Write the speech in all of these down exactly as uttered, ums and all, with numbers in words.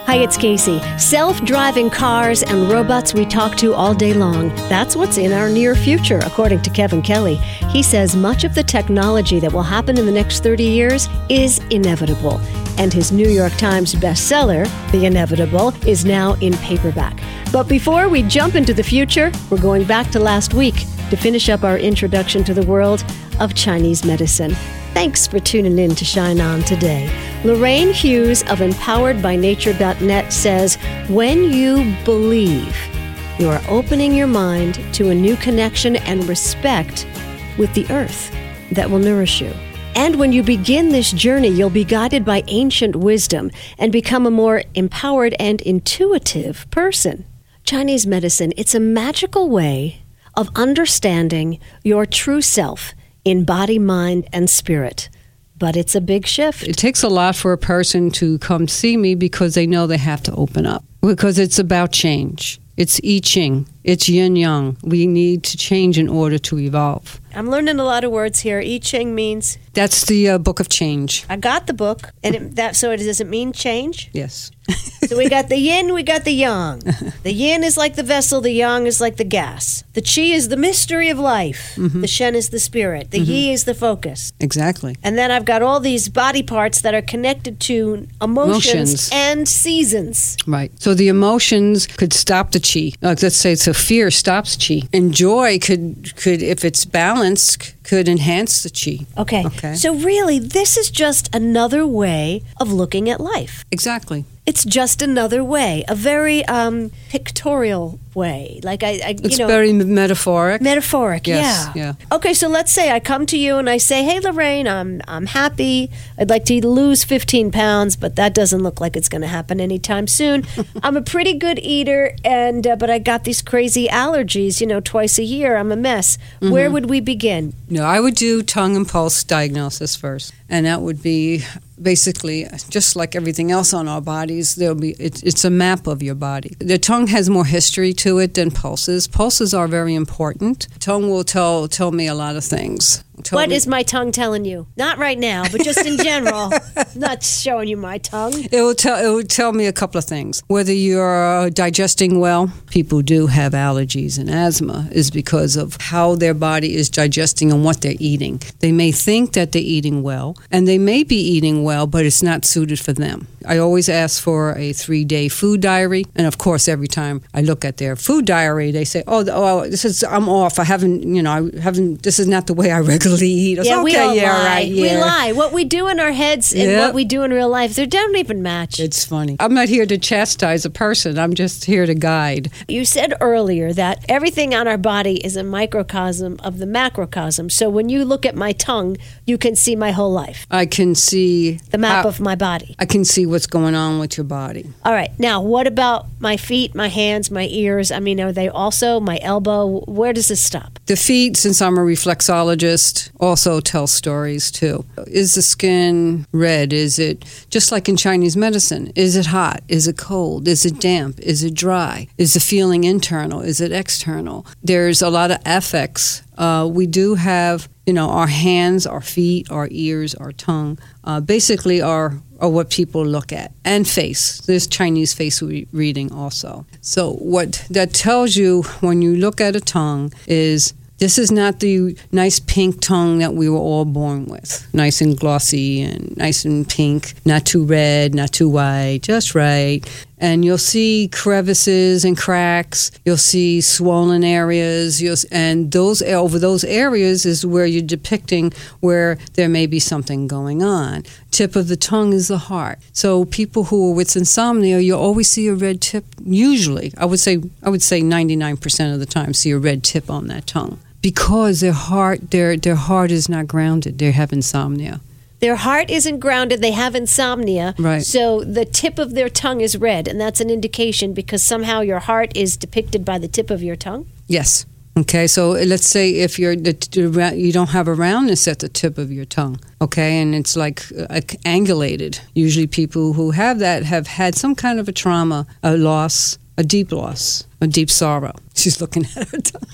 Hi, it's Casey. Self-driving cars and robots we talk to all day long. That's what's in our near future, according to Kevin Kelly. He says much of the technology that will happen in the next thirty years is inevitable. And his New York Times bestseller, The Inevitable, is now in paperback. But before we jump into the future, we're going back to last week to finish up our introduction to the world of Chinese medicine. Thanks for tuning in to Shine On today. Lorraine Hughes of empowered by nature dot net says, when you believe, you are opening your mind to a new connection and respect with the earth that will nourish you. And when you begin this journey, you'll be guided by ancient wisdom and become a more empowered and intuitive person. Chinese medicine, it's a magical way of understanding your true self in body, mind, and spirit. But it's a big shift. It takes a lot for a person to come see me because they know they have to open up. Because it's about change. It's I Ching. It's yin yang. We need to change in order to evolve. I'm learning a lot of words here. I Ching means? That's the uh, book of change. I got the book. and it, that So it, does it mean change? Yes. So we got the yin, we got the yang. The yin is like the vessel, the yang is like the gas. The qi is the mystery of life. Mm-hmm. The shen is the spirit. The mm-hmm. yi is the focus. Exactly. And then I've got all these body parts that are connected to emotions, emotions. and seasons. Right. So the emotions could stop the qi. Like let's say so fear stops qi. And joy could, could if it's balanced, could enhance the qi. Okay. Okay. So really, this is just another way of looking at life. Exactly. It's just another way, a very um, pictorial way. Like I, I it's you know, very metaphoric. Metaphoric, yes, yeah. yeah. Okay, so let's say I come to you and I say, "Hey, Lorraine, I'm I'm happy. I'd like to lose fifteen pounds, but that doesn't look like it's going to happen anytime soon. I'm a pretty good eater, and uh, but I got these crazy allergies. You know, twice a year. I'm a mess. Mm-hmm. Where would we begin?" No, I would do tongue and pulse diagnosis first, and that would be basically just like everything else on our bodies. There'll be it, it's a map of your body. The tongue has more history to it than pulses. Pulses are very important. Tongue will tell tell me a lot of things. Tell what me. is my tongue telling you? Not right now, but just in general. I'm not showing you my tongue. It will tell. It will tell me a couple of things. Whether you're digesting well. People do have allergies and asthma is because of how their body is digesting and what they're eating. They may think that they're eating well, and they may be eating well, but it's not suited for them. I always ask for a three-day food diary, and of course, every time I look at their food diary, they say, "Oh, oh, this is I'm off. I haven't, you know, I haven't. This is not the way I regularly." Eat. Yeah, okay, we all yeah, lie. right, yeah. We lie. What we do in our heads and yep. what we do in real life, they don't even match. It's funny. I'm not here to chastise a person. I'm just here to guide. You said earlier that everything on our body is a microcosm of the macrocosm. So when you look at my tongue, you can see my whole life. I can see the map how, of my body. I can see what's going on with your body. All right. Now, what about my feet, my hands, my ears? I mean, are they also my elbow? Where does this stop? The feet, since I'm a reflexologist, also tell stories too. Is the skin red? Is it just like in Chinese medicine? Is it hot? Is it cold? Is it damp? Is it dry? Is the feeling internal? Is it external? There's a lot of affects. Uh, we do have, you know, our hands, our feet, our ears, our tongue, uh, basically are, are what people look at. And face. There's Chinese face re- reading also. So what that tells you when you look at a tongue is this is not the nice pink tongue that we were all born with. Nice and glossy and nice and pink, not too red, not too white, just right. And you'll see crevices and cracks. You'll see swollen areas. You'll, and those over those areas is where you're depicting where there may be something going on. Tip of the tongue is the heart. So people who are with insomnia, you'll always see a red tip. Usually, I would say, I would say ninety-nine percent of the time, see a red tip on that tongue. Because their heart, their their heart is not grounded. They have insomnia. Their heart isn't grounded. They have insomnia. Right. So the tip of their tongue is red, and that's an indication because somehow your heart is depicted by the tip of your tongue? Yes. Okay, so let's say if you're you don't have a roundness at the tip of your tongue, okay, and it's like uh, angulated. Usually people who have that have had some kind of a trauma, a loss, a deep loss, a deep sorrow. She's looking at her tongue.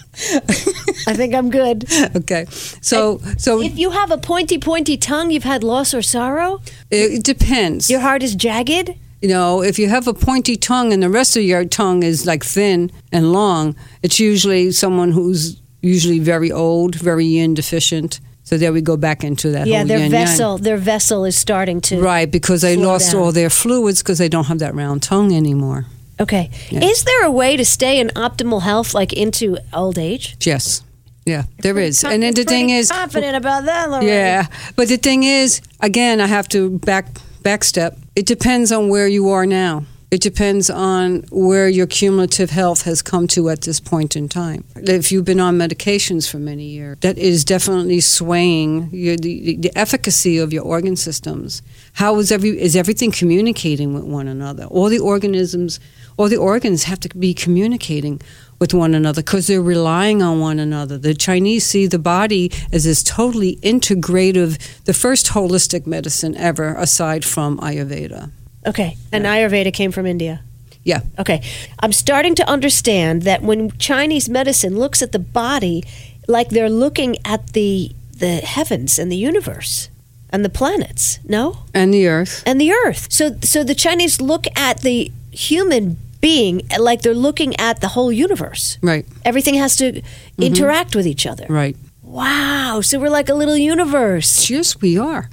I think I'm good. Okay. So, and so if you have a pointy, pointy tongue, you've had loss or sorrow? It depends. Your heart is jagged? You know, if you have a pointy tongue and the rest of your tongue is like thin and long, it's usually someone who's usually very old, very yin deficient. So there we go back into that yeah, whole their yin vessel, yang. their vessel is starting to Right, because they slow lost down. all their fluids because they don't have that round tongue anymore. Okay. Yeah. Is there a way to stay in optimal health, like into old age? Yes. Yeah, there is. And then the Pretty thing is, confident about that, Lorraine. yeah, but the thing is, again, I have to back backstep. It depends on where you are now. It depends on where your cumulative health has come to at this point in time. If you've been on medications for many years, that is definitely swaying your, the, the efficacy of your organ systems. How is every is everything communicating with one another? All the organisms, all the organs have to be communicating with one another because they're relying on one another. The Chinese see the body as this totally integrative, the first holistic medicine ever, aside from Ayurveda. Okay. And Ayurveda came from India. Yeah. Okay. I'm starting to understand that when Chinese medicine looks at the body, like they're looking at the the heavens and the universe and the planets, no? And the earth. And the earth. So so the Chinese look at the human being like they're looking at the whole universe. Right. Everything has to mm-hmm. interact with each other. Right. Wow. So we're like a little universe. Yes, we are.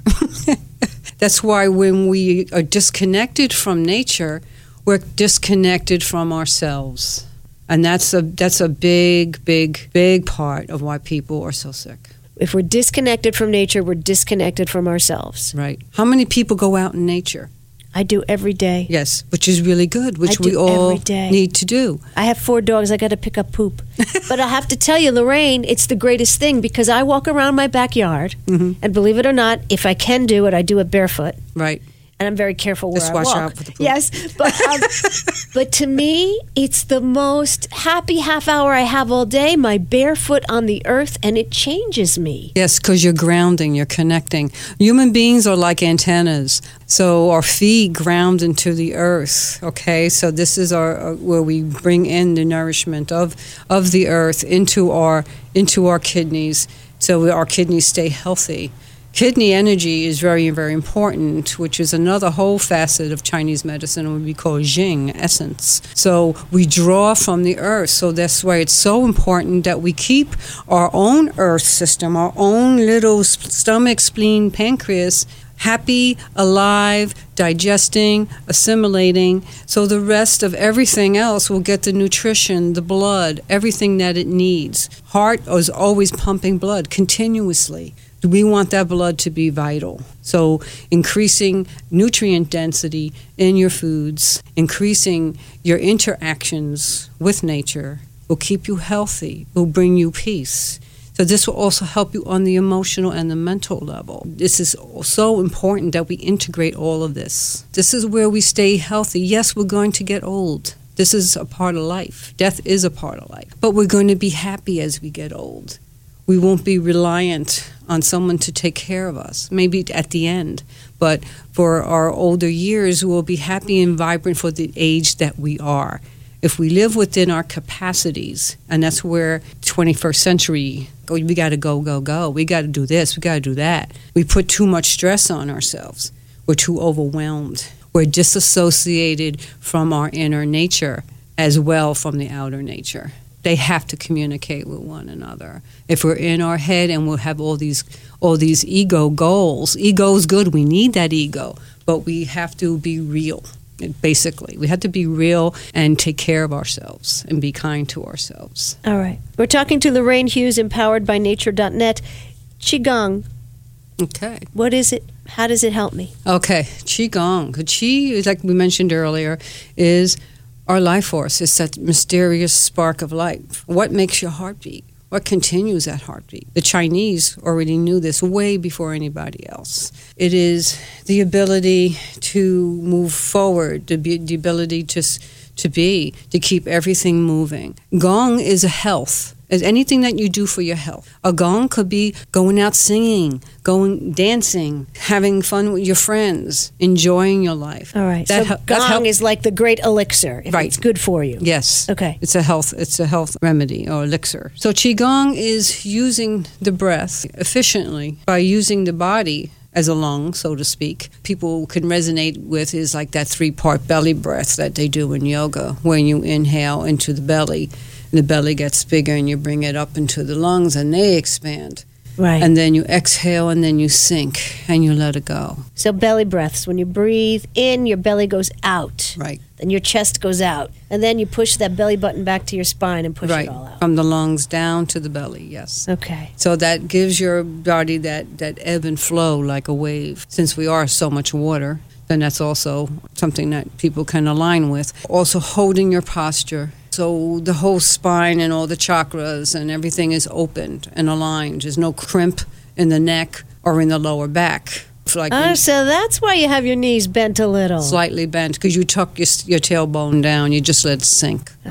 That's why when we are disconnected from nature, we're disconnected from ourselves. And that's a that's a big, big, big part of why people are so sick. If we're disconnected from nature, we're disconnected from ourselves. Right. How many people go out in nature? I do every day. Yes, which is really good, which I do we all every day. need to do. I have four dogs. I got to pick up poop. But I have to tell you, Lorraine, it's the greatest thing because I walk around my backyard, mm-hmm. and believe it or not, if I can do it, I do it barefoot. Right. And I'm very careful where Just I watch walk. out for the poop. Yes, but um, but to me, it's the most happy half hour I have all day. My barefoot on the earth, and it changes me. Yes, because you're grounding, you're connecting. Human beings are like antennas, so our feet ground into the earth. Okay, so this is our uh, where we bring in the nourishment of of the earth into our into our kidneys, so our kidneys stay healthy. Kidney energy is very, very important, which is another whole facet of Chinese medicine, what we call Jing, essence. So we draw from the earth. So that's why it's so important that we keep our own earth system, our own little stomach, spleen, pancreas, happy, alive, digesting, assimilating, so the rest of everything else will get the nutrition, the blood, everything that it needs. Heart is always pumping blood continuously. We want that blood to be vital. So increasing nutrient density in your foods, increasing your interactions with nature will keep you healthy, will bring you peace. So this will also help you on the emotional and the mental level. This is so important that we integrate all of this. This is where we stay healthy. Yes, we're going to get old. This is a part of life. Death is a part of life. But we're going to be happy as we get old. We won't be reliant on someone to take care of us, maybe at the end. But for our older years, we'll be happy and vibrant for the age that we are. If we live within our capacities, and that's where twenty-first century, we got to go, go, go. We got to do this, we got to do that. We put too much stress on ourselves. We're too overwhelmed. We're disassociated from our inner nature as well from the outer nature. They have to communicate with one another. If we're in our head and we'll have all these all these ego goals, ego is good. We need that ego, but we have to be real. Basically, we have to be real and take care of ourselves and be kind to ourselves. All right. We're talking to Lorraine Hughes, empowered by nature dot net. Qigong. Okay. What is it? How does it help me? Okay. Qigong. Qi, like we mentioned earlier, is our life force. It's that mysterious spark of life. What makes your heart beat? What continues that heartbeat? The Chinese already knew this way before anybody else. It is the ability to move forward, the, the ability to, to be, to keep everything moving. Gong is a health. It's anything that you do for your health. A gong could be going out singing, going dancing, having fun with your friends, enjoying your life. All right. That so hel- gong help- is like the great elixir. If Right. It's good for you. Yes. Okay. It's a health it's a health remedy or elixir. So Qigong is using the breath efficiently by using the body as a lung, so to speak, people can resonate with is like that three-part belly breath that they do in yoga. When you inhale into the belly, and the belly gets bigger, and you bring it up into the lungs, and they expand. Right. And then you exhale, and then you sink, and you let it go. So belly breaths, when you breathe in, your belly goes out. Right. Then your chest goes out. And then you push that belly button back to your spine and push right. it all out. From the lungs down to the belly, yes. Okay. So that gives your body that, that ebb and flow like a wave. Since we are so much water, then that's also something that people can align with. Also holding your posture. So the whole spine and all the chakras and everything is opened and aligned. There's no crimp in the neck or in the lower back. Like Oh, so that's why you have your knees bent a little. Slightly bent, because you tuck your, your tailbone down. You just let it sink. Oh,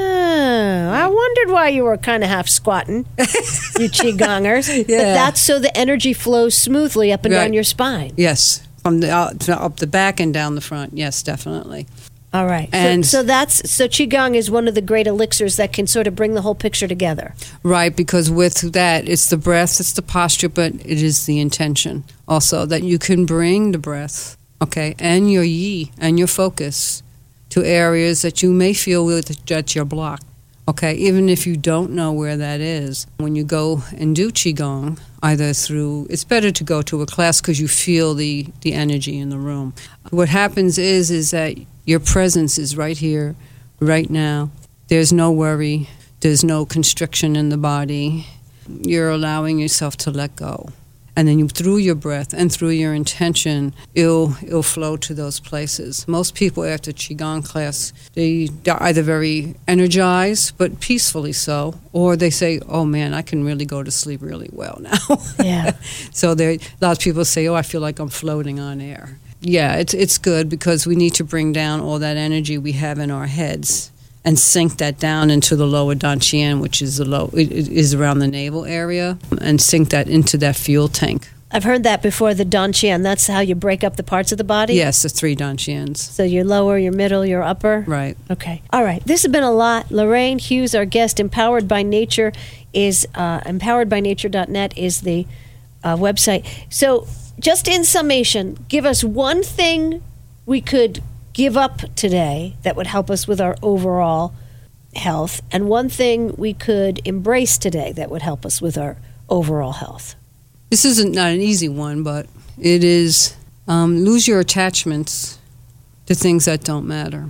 I wondered why you were kind of half squatting, you Qigongers. Yeah. But that's so the energy flows smoothly up and Right. down your spine. Yes, from the out, up the back and down the front. Yes, definitely. All right. And so, so that's so Qigong is one of the great elixirs that can sort of bring the whole picture together. Right, because with that, it's the breath, it's the posture, but it is the intention also that you can bring the breath, okay, and your yi and your focus to areas that you may feel that you're blocked, okay, even if you don't know where that is. When you go and do Qigong, either through, it's better to go to a class because you feel the, the energy in the room. What happens is, is that your presence is right here, right now. There's no worry. There's no constriction in the body. You're allowing yourself to let go. And then you, through your breath and through your intention, it'll, it'll flow to those places. Most people after Qigong class, they, they're either very energized, but peacefully so, or they say, oh man, I can really go to sleep really well now. Yeah. So there, a lot of people say, oh, I feel like I'm floating on air. Yeah, it's it's good because we need to bring down all that energy we have in our heads and sink that down into the lower dantian, which is the low it, it is around the navel area, and sink that into that fuel tank. I've heard that before, the dantian. That's how you break up the parts of the body? Yes, the three dantians. So your lower, your middle, your upper? Right. Okay. All right. This has been a lot. Lorraine Hughes, our guest. Empowered by Nature is uh, empowered by nature dot net is the uh, website. So just in summation, give us one thing we could give up today that would help us with our overall health, and one thing we could embrace today that would help us with our overall health. This isn't not an easy one, but it is um, lose your attachments to things that don't matter.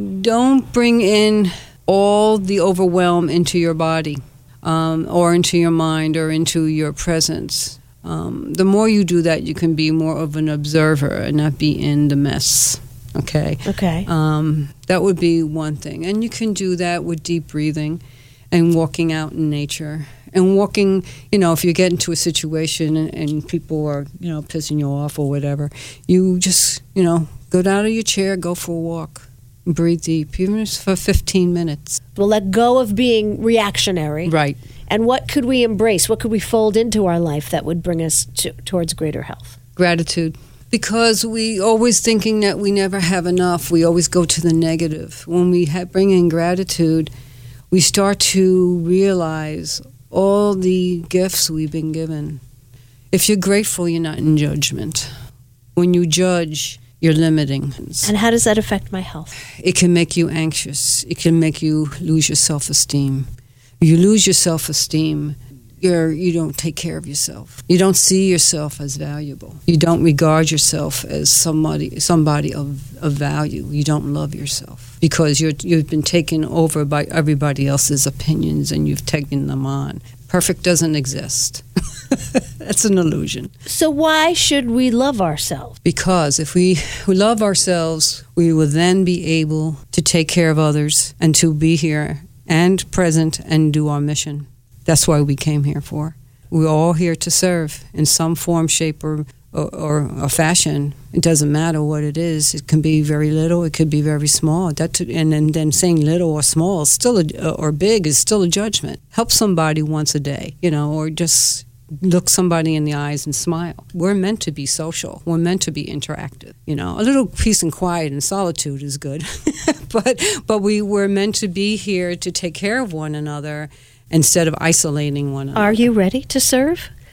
Don't bring in all the overwhelm into your body um, or into your mind or into your presence. Um, the more you do that, you can be more of an observer and not be in the mess. Okay? Okay. Um, that would be one thing. And you can do that with deep breathing and walking out in nature. And walking, you know, if you get into a situation and, and people are, you know, pissing you off or whatever, you just, you know, go down to your chair, go for a walk, and breathe deep, even if it's for fifteen minutes. We'll let go of being reactionary. Right. And what could we embrace? What could we fold into our life that would bring us to, towards greater health? Gratitude. Because we always thinking that we never have enough, we always go to the negative. When we have, bring in gratitude, we start to realize all the gifts we've been given. If you're grateful, you're not in judgment. When you judge, you're limiting. And how does that affect my health? It can make you anxious. It can make you lose your self-esteem. You lose your self-esteem, you're, you don't take care of yourself. You don't see yourself as valuable. You don't regard yourself as somebody somebody of, of value. You don't love yourself because you're, you've been taken over by everybody else's opinions and you've taken them on. Perfect doesn't exist. That's an illusion. So why should we love ourselves? Because if we, we love ourselves, we will then be able to take care of others and to be here and present and do our mission. That's why we came here for. We're all here to serve in some form, shape, or, or, or, or fashion. It doesn't matter what it is. It can be very little. It could be very small. That, and then, then saying little or small is still a, or big is still a judgment. Help somebody once a day, you know, or just look somebody in the eyes and smile. We're meant to be social. We're meant to be interactive. You know, a little peace and quiet and solitude is good, but but we were meant to be here to take care of one another instead of isolating one another. Are you ready to serve?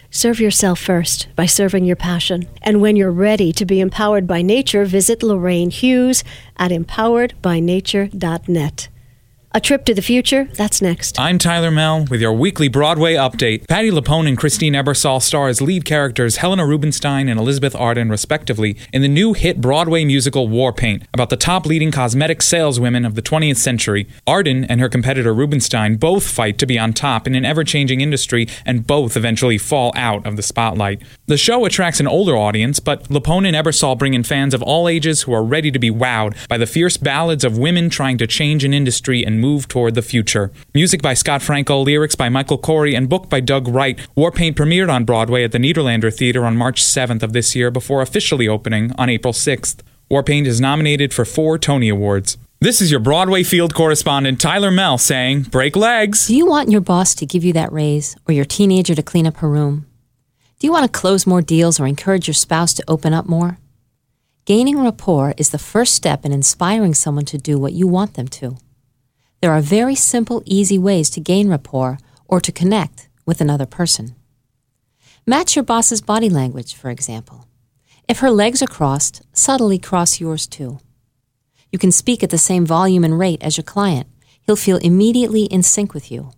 Serve yourself first by serving your passion. And when you're ready to be empowered by nature, visit Lorraine Hughes at empowered by nature dot net. A trip to the future, that's next. I'm Tyler Mell with your weekly Broadway update. Patti LuPone and Christine Ebersol star as lead characters Helena Rubinstein and Elizabeth Arden, respectively, in the new hit Broadway musical War Paint, about the top leading cosmetic saleswomen of the twentieth century. Arden and her competitor Rubinstein both fight to be on top in an ever-changing industry, and both eventually fall out of the spotlight. The show attracts an older audience, but LuPone and Ebersol bring in fans of all ages who are ready to be wowed by the fierce ballads of women trying to change an industry and move toward the future. Music by Scott Franco, lyrics by Michael Corey, and book by Doug Wright. War Paint premiered on Broadway at the Nederlander Theater on March seventh of this year before officially opening on April sixth. War Paint is nominated for four Tony Awards. This is your Broadway field correspondent Tyler Mell saying, break legs. Do you want your boss to give you that raise or your teenager to clean up her room? Do you want to close more deals or encourage your spouse to open up more? Gaining rapport is the first step in inspiring someone to do what you want them to. There are very simple, easy ways to gain rapport or to connect with another person. Match your boss's body language, for example. If her legs are crossed, subtly cross yours too. You can speak at the same volume and rate as your client. He'll feel immediately in sync with you.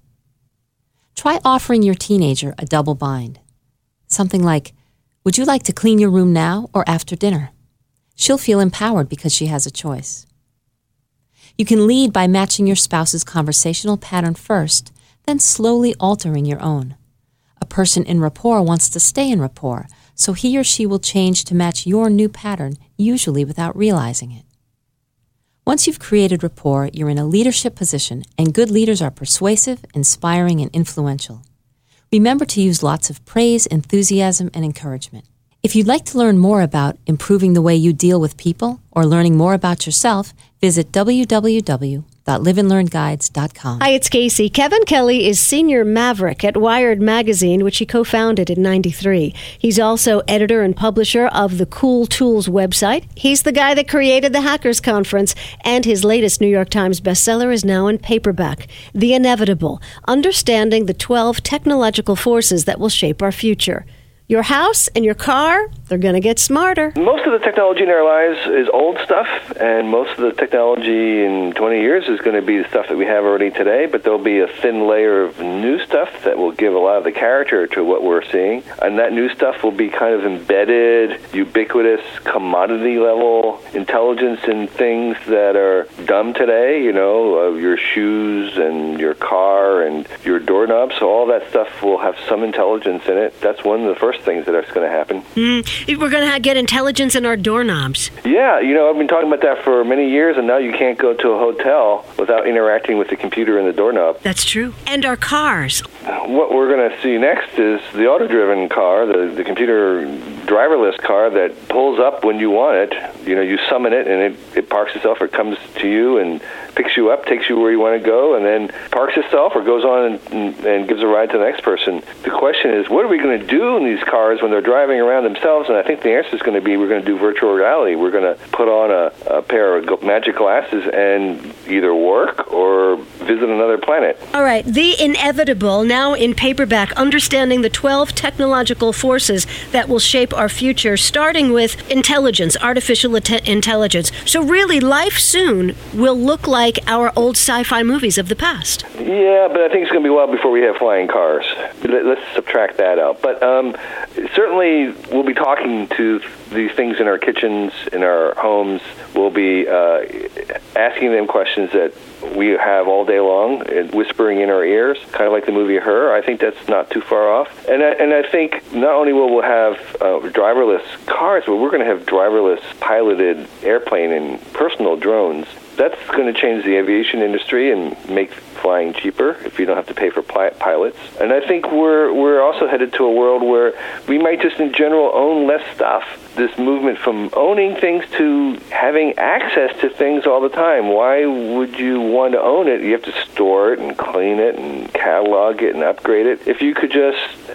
Try offering your teenager a double bind. Something like, would you like to clean your room now or after dinner? She'll feel empowered because she has a choice. You can lead by matching your spouse's conversational pattern first, then slowly altering your own. A person in rapport wants to stay in rapport, so he or she will change to match your new pattern, usually without realizing it. Once you've created rapport, you're in a leadership position, and good leaders are persuasive, inspiring, and influential. Remember to use lots of praise, enthusiasm, and encouragement. If you'd like to learn more about improving the way you deal with people or learning more about yourself, visit w w w dot live and learn guides dot com. Hi, it's Casey. Kevin Kelly is senior maverick at Wired Magazine, which he co-founded in ninety-three. He's also editor and publisher of the Cool Tools website. He's the guy that created the Hackers Conference, and his latest New York Times bestseller is now in paperback, The Inevitable, Understanding the twelve Technological Forces That Will Shape Our Future. Your house and your car, they're going to get smarter. Most of the technology in our lives is old stuff, and most of the technology in twenty years is going to be the stuff that we have already today, but there'll be a thin layer of new stuff that will give a lot of the character to what we're seeing, and that new stuff will be kind of embedded, ubiquitous, commodity-level intelligence in things that are dumb today, you know, uh, your shoes and your car and your doorknobs, so all that stuff will have some intelligence in it. That's one of the first things that are going to happen. Mm, we're going to get intelligence in our doorknobs. Yeah, you know, I've been talking about that for many years, and now you can't go to a hotel without interacting with the computer and the doorknob. That's true. And our cars. What we're going to see next is the auto-driven car, the, the computer driverless car that pulls up when you want it. You know, you summon it, and it, it parks itself or comes to you and picks you up, takes you where you want to go, and then parks itself or goes on and, and, and gives a ride to the next person. The question is, what are we going to do in these cars when they're driving around themselves? And I think the answer is going to be we're going to do virtual reality. We're going to put on a, a pair of magic glasses and either work or visit another planet. All right, The Inevitable, now in paperback, Understanding the twelve Technological Forces That Will Shape Our Future, starting with intelligence, artificial inte- intelligence. So really, life soon will look like our old sci-fi movies of the past. Yeah, but I think it's going to be a while before we have flying cars. Let's subtract that out. But um, certainly we'll be talking to these things in our kitchens, in our homes. We'll be uh, asking them questions that we have all day long and whispering in our ears, kind of like the movie Her. I think that's not too far off. And I, and I think not only will we have uh, driverless cars, but we're going to have driverless piloted airplane and personal drones. That's going to change the aviation industry and make flying cheaper if you don't have to pay for pilots. And I think we're we're also headed to a world where we might just in general own less stuff. This movement from owning things to having access to things all the time. Why would you want to own it? You have to store it and clean it and catalog it and upgrade it. If you could just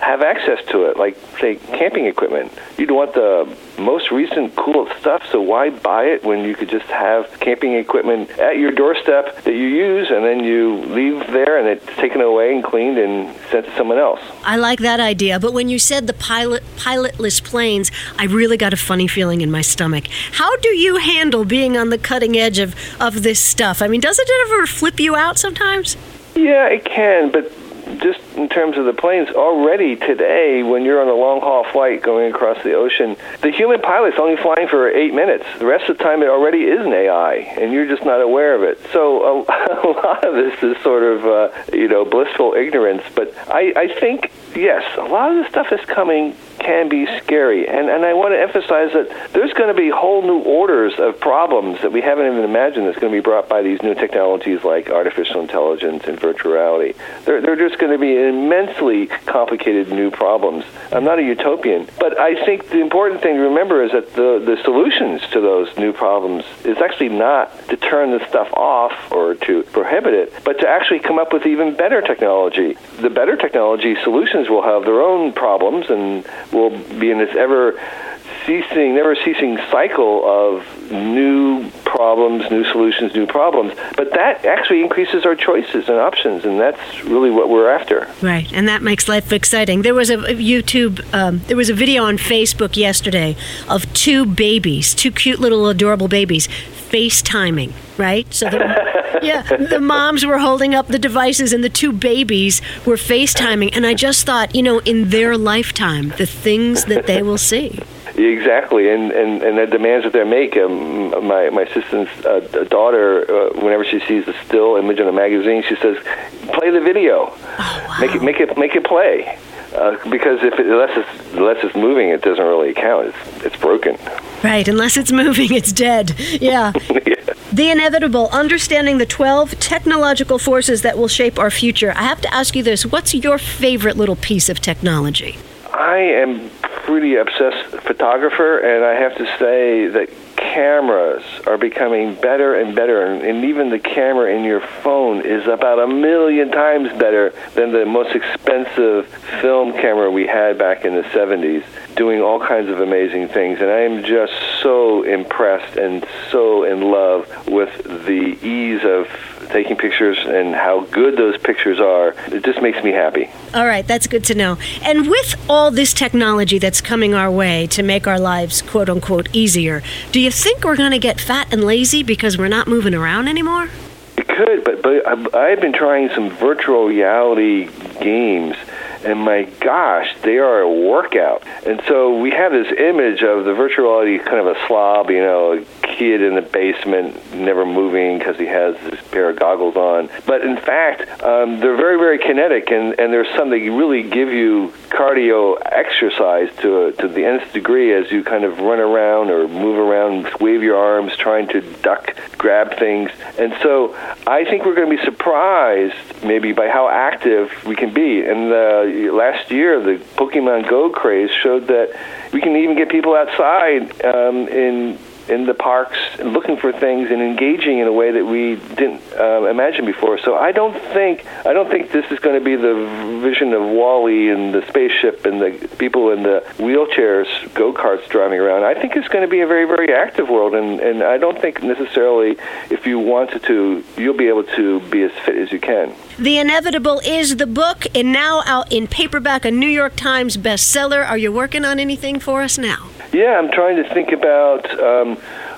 have access to it, like, say, camping equipment. You'd want the most recent, cool stuff, so why buy it when you could just have camping equipment at your doorstep that you use, and then you leave there, and it's taken away and cleaned and sent to someone else. I like that idea, but when you said the pilot pilotless planes, I really got a funny feeling in my stomach. How do you handle being on the cutting edge of, of this stuff? I mean, doesn't it ever flip you out sometimes? Yeah, it can, but just in terms of the planes, already today, when you're on a long-haul flight going across the ocean, the human pilot's only flying for eight minutes. The rest of the time, it already is an A I, and you're just not aware of it. So a, a lot of this is sort of, uh, you know, blissful ignorance. But I, I think, yes, a lot of the stuff that's coming can be scary. And, and I want to emphasize that there's going to be whole new orders of problems that we haven't even imagined that's going to be brought by these new technologies like artificial intelligence and virtual reality. They're, they're just going to be immensely complicated new problems. I'm not a utopian, but I think the important thing to remember is that the, the solutions to those new problems is actually not to turn this stuff off or to prohibit it, but to actually come up with even better technology. The better technology solutions will have their own problems and will be in this ever ceasing, never ceasing cycle of new problems, new solutions, new problems. But that actually increases our choices and options, and that's really what we're after. Right, and that makes life exciting. There was a YouTube, um, there was a video on Facebook yesterday of two babies, two cute little adorable babies, FaceTiming, right? So the, yeah, the moms were holding up the devices and the two babies were FaceTiming. And I just thought, you know, in their lifetime, the things that they will see. Exactly, and, and, and the demands that they make. Um, my my assistant's uh, daughter, uh, whenever she sees a still image in a magazine, she says, "Play the video, oh, wow. make it make it make it play." Uh, because if it, unless it's unless it's moving, it doesn't really count. It's it's broken. Right, unless it's moving, it's dead. Yeah. Yeah. The Inevitable, Understanding the twelve Technological Forces That Will Shape Our Future. I have to ask you this. What's your favorite little piece of technology? I am pretty obsessed photographer, and I have to say that cameras are becoming better and better, and, and even the camera in your phone is about a million times better than the most expensive film camera we had back in the seventies, doing all kinds of amazing things. And I am just so impressed and so in love with the ease of taking pictures and how good those pictures are. It just makes me happy. All right, that's good to know. And with all this technology that's coming our way to make our lives, quote unquote, easier, do you think we're going to get fat and lazy because we're not moving around anymore? It could, but, but I've been trying some virtual reality games, and my gosh, they are a workout. And so we have this image of the virtual reality kind of a slob, you know, a kid in the basement, never moving because he has this pair of goggles on. But in fact, um, they're very, very kinetic, and, and there's some that really give you cardio exercise to, to the nth degree as you kind of run around or move around, wave your arms, trying to duck, grab things. And so I think we're going to be surprised maybe by how active we can be. And uh, last year, the Pokemon Go craze showed that we can even get people outside um, in in the parks looking for things and engaging in a way that we didn't uh, imagine before. So I don't think I don't think this is going to be the vision of WALL-E and the spaceship and the people in the wheelchairs, go-karts driving around. I think it's going to be a very, very active world, and, and I don't think necessarily if you wanted to, you'll be able to be as fit as you can. The Inevitable is the book, and now out in paperback, a New York Times bestseller. Are you working on anything for us now? Yeah, I'm trying to think about um,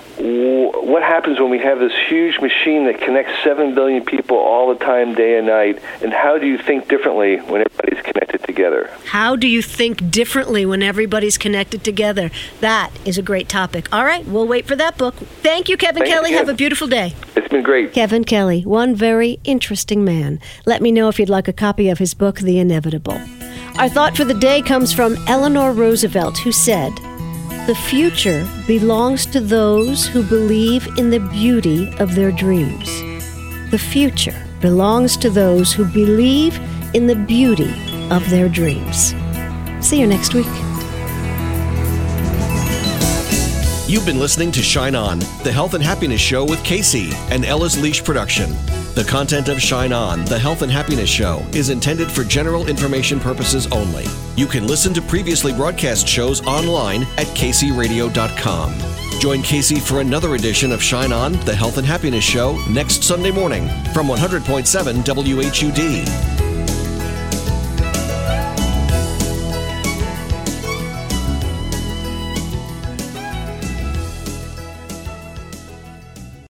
w- what happens when we have this huge machine that connects seven billion people all the time, day and night, and how do you think differently when everybody's connected together? How do you think differently when everybody's connected together? That is a great topic. All right, we'll wait for that book. Thank you, Kevin Thank Kelly. you. Have a beautiful day. It's been great. Kevin Kelly, one very interesting man. Let me know if you'd like a copy of his book, The Inevitable. Our thought for the day comes from Eleanor Roosevelt, who said, "The future belongs to those who believe in the beauty of their dreams." The future belongs to those who believe in the beauty of their dreams. See you next week. You've been listening to Shine On, the health and happiness show with Casey, an Ellis Leash production. The content of Shine On, the Health and Happiness Show, is intended for general information purposes only. You can listen to previously broadcast shows online at k c radio dot com. Join Casey for another edition of Shine On, the Health and Happiness Show, next Sunday morning from one hundred point seven W H U D.